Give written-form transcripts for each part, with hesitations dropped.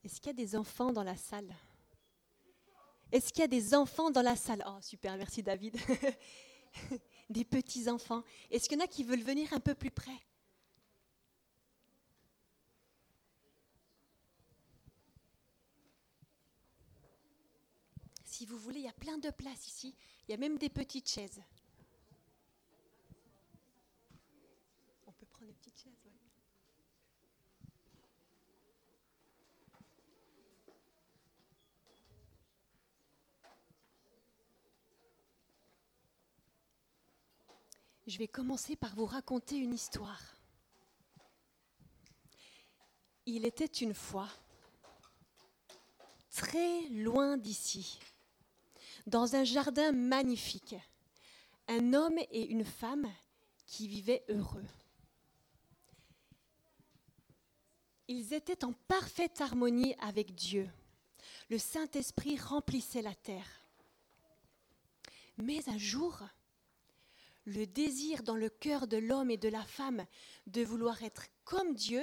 Est-ce qu'il y a des enfants dans la salle? Est-ce qu'il y a des enfants dans la salle? Oh, super, merci David. Des petits-enfants. Est-ce qu'il y en a qui veulent venir un peu plus près? Si vous voulez, il y a plein de places ici. Il y a même des petites chaises. On peut prendre des petites chaises, ouais. Je vais commencer par vous raconter une histoire. Il était une fois, très loin d'ici, dans un jardin magnifique, un homme et une femme qui vivaient heureux. Ils étaient en parfaite harmonie avec Dieu. Le Saint-Esprit remplissait la terre. Mais un jour, le désir dans le cœur de l'homme et de la femme de vouloir être comme Dieu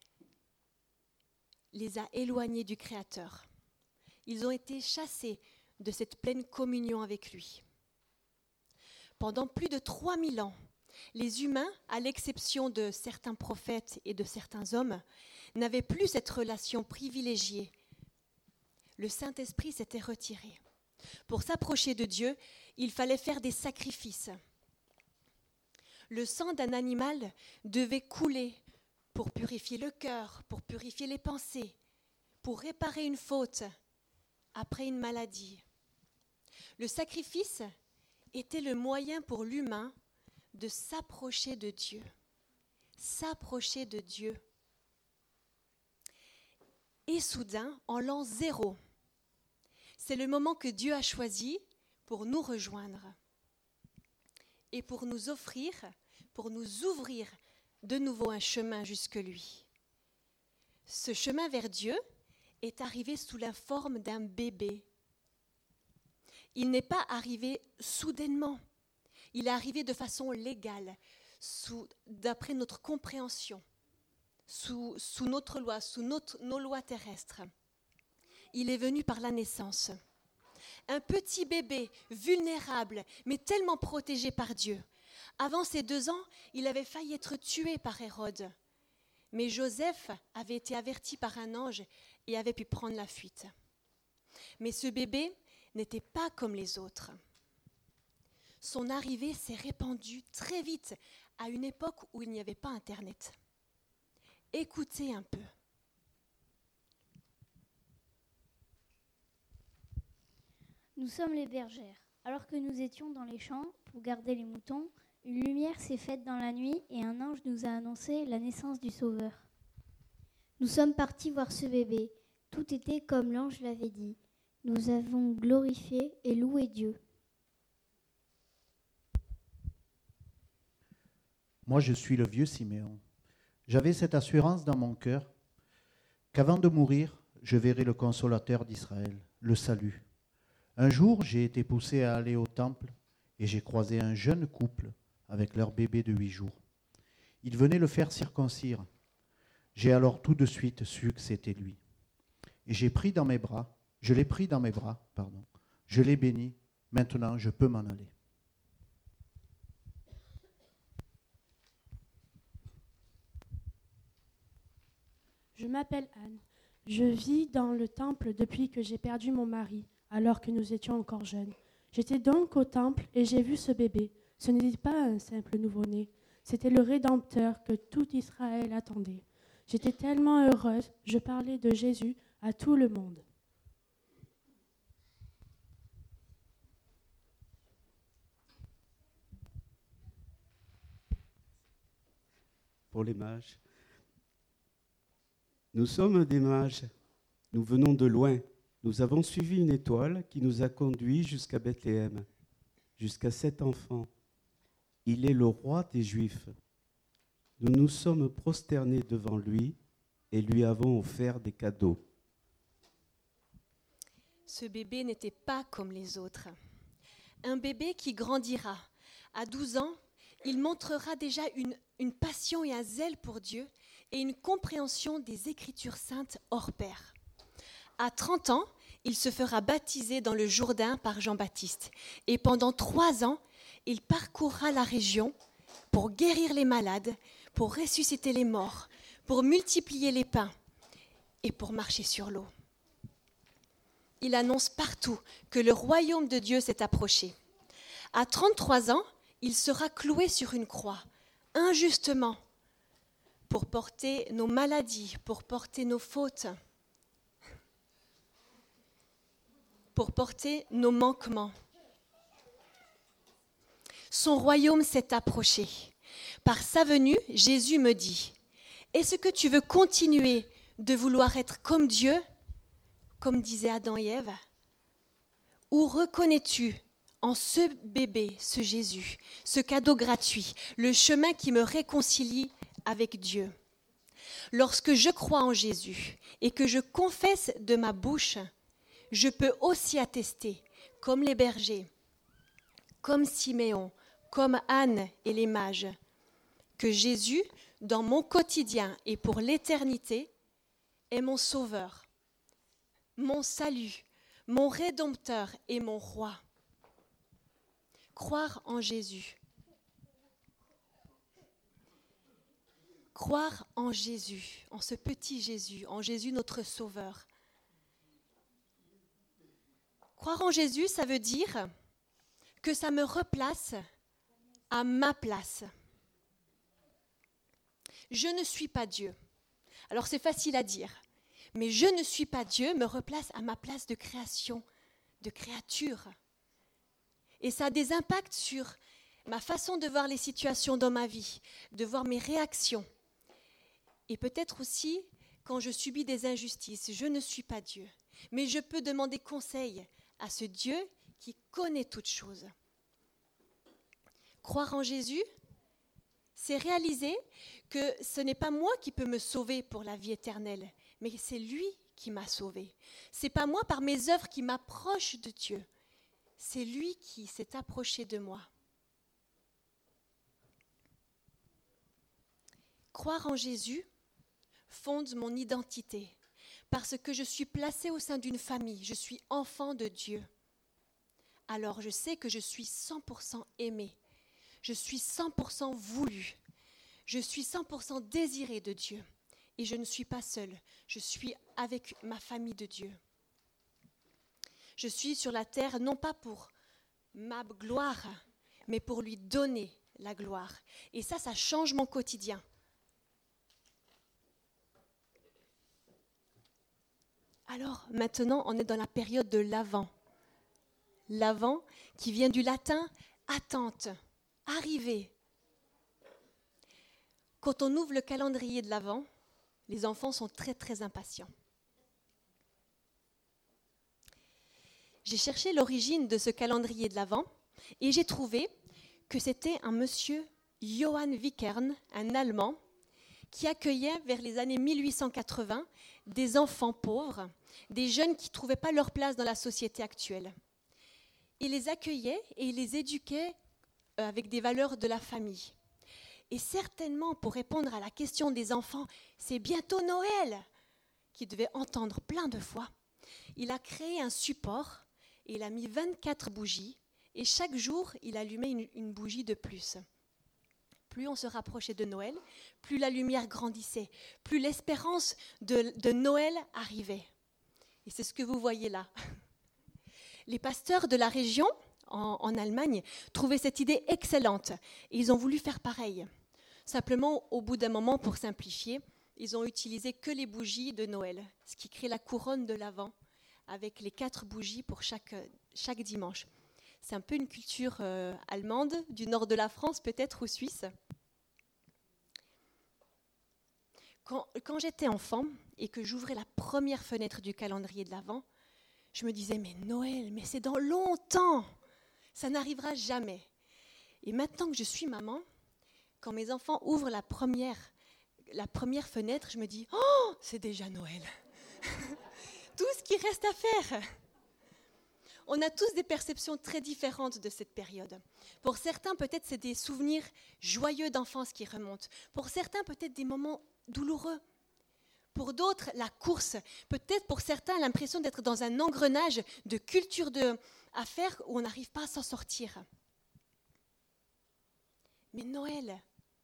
les a éloignés du Créateur. Ils ont été chassés de cette pleine communion avec lui. Pendant plus de 3000 ans, les humains, à l'exception de certains prophètes et de certains hommes, n'avaient plus cette relation privilégiée. Le Saint-Esprit s'était retiré. Pour s'approcher de Dieu, il fallait faire des sacrifices. Le sang d'un animal devait couler pour purifier le cœur, pour purifier les pensées, pour réparer une faute après une maladie. Le sacrifice était le moyen pour l'humain de s'approcher de Dieu. S'approcher de Dieu. Et soudain, en l'an 0, c'est le moment que Dieu a choisi pour nous rejoindre et pour nous offrir, pour nous ouvrir de nouveau un chemin jusque lui. Ce chemin vers Dieu est arrivé sous la forme d'un bébé. Il n'est pas arrivé soudainement, il est arrivé de façon légale, d'après notre compréhension, sous notre loi, sous nos lois terrestres. Il est venu par la naissance. Un petit bébé vulnérable, mais tellement protégé par Dieu. Avant ses 2 ans, il avait failli être tué par Hérode. Mais Joseph avait été averti par un ange et avait pu prendre la fuite. Mais ce bébé n'était pas comme les autres. Son arrivée s'est répandue très vite, à une époque où il n'y avait pas Internet. Écoutez un peu. Nous sommes les bergères. Alors que nous étions dans les champs pour garder les moutons, une lumière s'est faite dans la nuit et un ange nous a annoncé la naissance du Sauveur. Nous sommes partis voir ce bébé. Tout était comme l'ange l'avait dit. Nous avons glorifié et loué Dieu. Moi, je suis le vieux Siméon. J'avais cette assurance dans mon cœur qu'avant de mourir, je verrai le consolateur d'Israël, le salut. Un jour, j'ai été poussé à aller au temple et j'ai croisé un jeune couple avec leur bébé de 8 jours. Ils venaient le faire circoncire. J'ai alors tout de suite su que c'était lui. Et je l'ai pris dans mes bras, je l'ai béni, maintenant je peux m'en aller. Je m'appelle Anne. Je vis dans le temple depuis que j'ai perdu mon mari, alors que nous étions encore jeunes. J'étais donc au temple et j'ai vu ce bébé. Ce n'était pas un simple nouveau-né. C'était le Rédempteur que tout Israël attendait. J'étais tellement heureuse, je parlais de Jésus à tout le monde. Pour les mages. Nous sommes des mages. Nous venons de loin. Nous avons suivi une étoile qui nous a conduits jusqu'à Bethléem, jusqu'à cet enfant. Il est le roi des Juifs. Nous nous sommes prosternés devant lui et lui avons offert des cadeaux. Ce bébé n'était pas comme les autres. Un bébé qui grandira. À 12 ans, il montrera déjà une passion et un zèle pour Dieu et une compréhension des Écritures saintes hors pair. À 30 ans, il se fera baptiser dans le Jourdain par Jean-Baptiste. Et pendant 3 ans, il parcourra la région pour guérir les malades, pour ressusciter les morts, pour multiplier les pains et pour marcher sur l'eau. Il annonce partout que le royaume de Dieu s'est approché. À 33 ans, il sera cloué sur une croix, injustement, pour porter nos maladies, pour porter nos fautes, pour porter nos manquements. Son royaume s'est approché. Par sa venue, Jésus me dit, « Est-ce que tu veux continuer de vouloir être comme Dieu, comme disaient Adam et Ève ? Ou reconnais-tu en ce bébé, ce Jésus, ce cadeau gratuit, le chemin qui me réconcilie avec Dieu ? Lorsque je crois en Jésus et que je confesse de ma bouche, je peux aussi attester, comme les bergers, comme Siméon, comme Anne et les mages, que Jésus, dans mon quotidien et pour l'éternité, est mon sauveur, mon salut, mon rédempteur et mon roi. Croire en Jésus. Croire en Jésus, en ce petit Jésus, en Jésus notre sauveur. Croire en Jésus, ça veut dire que ça me replace à ma place. Je ne suis pas Dieu. Alors c'est facile à dire, mais je ne suis pas Dieu me replace à ma place de création, de créature. Et ça a des impacts sur ma façon de voir les situations dans ma vie, de voir mes réactions. Et peut-être aussi quand je subis des injustices, je ne suis pas Dieu, mais je peux demander conseil à ce Dieu qui connaît toutes choses. Croire en Jésus, c'est réaliser que ce n'est pas moi qui peux me sauver pour la vie éternelle, mais c'est lui qui m'a sauvé. Ce n'est pas moi par mes œuvres qui m'approche de Dieu, c'est lui qui s'est approché de moi. Croire en Jésus fonde mon identité, parce que je suis placée au sein d'une famille, je suis enfant de Dieu. Alors je sais que je suis 100% aimée, je suis 100% voulue, je suis 100% désirée de Dieu. Et je ne suis pas seule, je suis avec ma famille de Dieu. Je suis sur la terre non pas pour ma gloire, mais pour lui donner la gloire. Et ça change mon quotidien. Alors maintenant, on est dans la période de l'Avent. L'Avent qui vient du latin « attente », « arriver ». Quand on ouvre le calendrier de l'Avent, les enfants sont très très impatients. J'ai cherché l'origine de ce calendrier de l'Avent et j'ai trouvé que c'était un monsieur Johann Wickern, un Allemand, qui accueillait vers les années 1880 des enfants pauvres, des jeunes qui ne trouvaient pas leur place dans la société actuelle. Il les accueillait et il les éduquait avec des valeurs de la famille. Et certainement, pour répondre à la question des enfants, c'est bientôt Noël, qu'ils devaient entendre plein de fois, il a créé un support et il a mis 24 bougies et chaque jour, il allumait une bougie de plus. Plus on se rapprochait de Noël, plus la lumière grandissait, plus l'espérance de Noël arrivait. Et c'est ce que vous voyez là. Les pasteurs de la région, en Allemagne, trouvaient cette idée excellente et ils ont voulu faire pareil. Simplement, au bout d'un moment, pour simplifier, ils ont utilisé que les bougies de Noël, ce qui crée la couronne de l'Avent, avec les 4 bougies pour chaque dimanche. C'est un peu une culture allemande, du nord de la France peut-être, ou suisse. Quand j'étais enfant et que j'ouvrais la première fenêtre du calendrier de l'Avent, je me disais, mais Noël, mais c'est dans longtemps, ça n'arrivera jamais. Et maintenant que je suis maman, quand mes enfants ouvrent la première fenêtre, je me dis, oh, c'est déjà Noël. Tout ce qui reste à faire. On a tous des perceptions très différentes de cette période. Pour certains, peut-être, c'est des souvenirs joyeux d'enfance qui remontent. Pour certains, peut-être des moments douloureux. Pour d'autres, la course. Peut-être pour certains, l'impression d'être dans un engrenage de culture à faire où on n'arrive pas à s'en sortir. Mais Noël,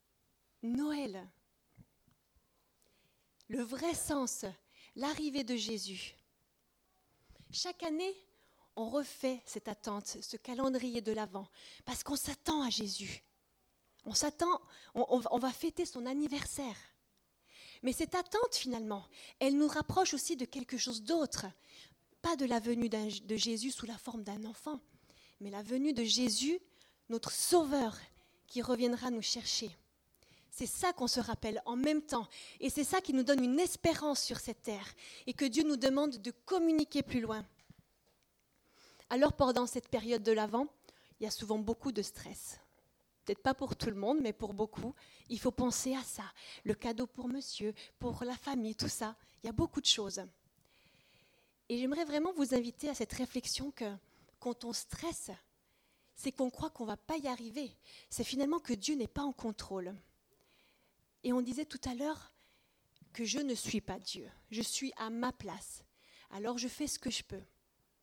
le vrai sens, l'arrivée de Jésus. Chaque année, on refait cette attente, ce calendrier de l'Avent, parce qu'on s'attend à Jésus. On s'attend, on va fêter son anniversaire. Mais cette attente, finalement, elle nous rapproche aussi de quelque chose d'autre. Pas de la venue de Jésus sous la forme d'un enfant, mais la venue de Jésus, notre Sauveur, qui reviendra nous chercher. C'est ça qu'on se rappelle en même temps. Et c'est ça qui nous donne une espérance sur cette terre et que Dieu nous demande de communiquer plus loin. Alors pendant cette période de l'Avent, il y a souvent beaucoup de stress. Peut-être pas pour tout le monde, mais pour beaucoup. Il faut penser à ça. Le cadeau pour monsieur, pour la famille, tout ça. Il y a beaucoup de choses. Et j'aimerais vraiment vous inviter à cette réflexion que quand on stresse, c'est qu'on croit qu'on ne va pas y arriver. C'est finalement que Dieu n'est pas en contrôle. Et on disait tout à l'heure que je ne suis pas Dieu. Je suis à ma place. Alors je fais ce que je peux.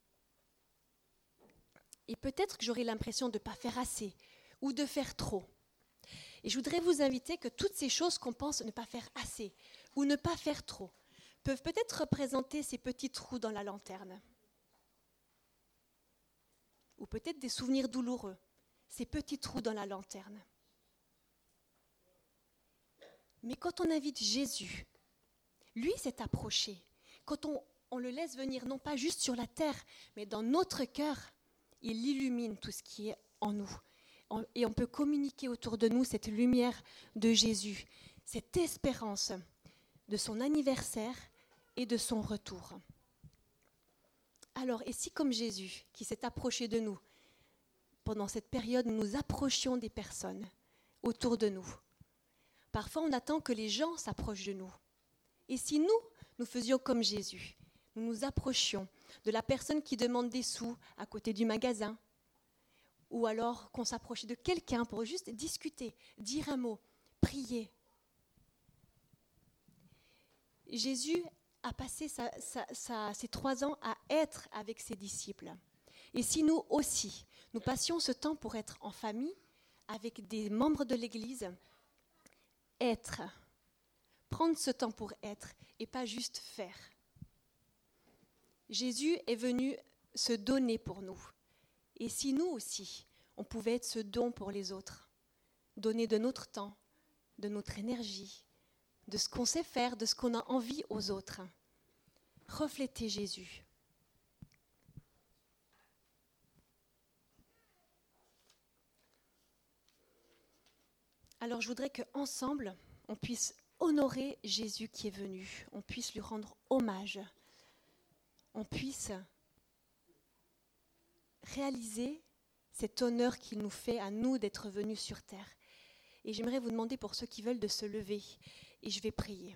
Et peut-être que j'aurai l'impression de ne pas faire assez ou de faire trop. Et je voudrais vous inviter que toutes ces choses qu'on pense ne pas faire assez ou ne pas faire trop peuvent peut-être représenter ces petits trous dans la lanterne. Ou peut-être des souvenirs douloureux, ces petits trous dans la lanterne. Mais quand on invite Jésus, lui s'est approché. Quand on le laisse venir, non pas juste sur la terre, mais dans notre cœur, il illumine tout ce qui est en nous. Et on peut communiquer autour de nous cette lumière de Jésus, cette espérance de son anniversaire et de son retour. Alors, et si comme Jésus, qui s'est approché de nous, pendant cette période, nous approchions des personnes autour de nous. Parfois, on attend que les gens s'approchent de nous. Et si nous faisions comme Jésus, nous nous approchions de la personne qui demande des sous à côté du magasin, ou alors qu'on s'approchait de quelqu'un pour juste discuter, dire un mot, prier. Jésus a passé ses 3 ans à être avec ses disciples. Et si nous aussi, nous passions ce temps pour être en famille, avec des membres de l'Église, prendre ce temps pour être et pas juste faire. Jésus est venu se donner pour nous. Et si nous aussi, on pouvait être ce don pour les autres, donner de notre temps, de notre énergie, de ce qu'on sait faire, de ce qu'on a envie aux autres. Refléter Jésus. Alors je voudrais qu'ensemble, on puisse honorer Jésus qui est venu, on puisse lui rendre hommage, on puisse réaliser cet honneur qu'il nous fait à nous d'être venus sur terre. Et j'aimerais vous demander pour ceux qui veulent de se lever, et je vais prier.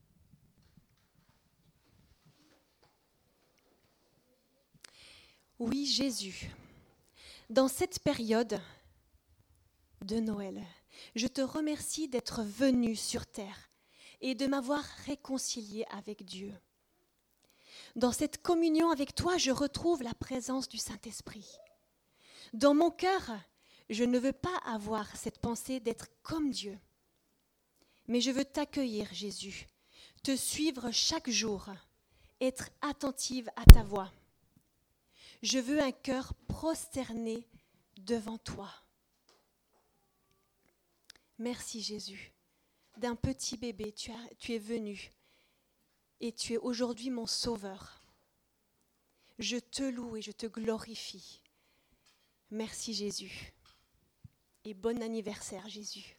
Oui, Jésus, dans cette période de Noël, je te remercie d'être venu sur terre et de m'avoir réconcilié avec Dieu. Dans cette communion avec toi, je retrouve la présence du Saint-Esprit. Dans mon cœur, je ne veux pas avoir cette pensée d'être comme Dieu, mais je veux t'accueillir, Jésus, te suivre chaque jour, être attentive à ta voix. Je veux un cœur prosterné devant toi. Merci Jésus. D'un petit bébé, tu es venu et tu es aujourd'hui mon sauveur. Je te loue et je te glorifie. Merci Jésus. Et bon anniversaire Jésus.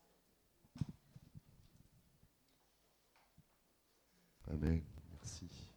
Amen. Merci.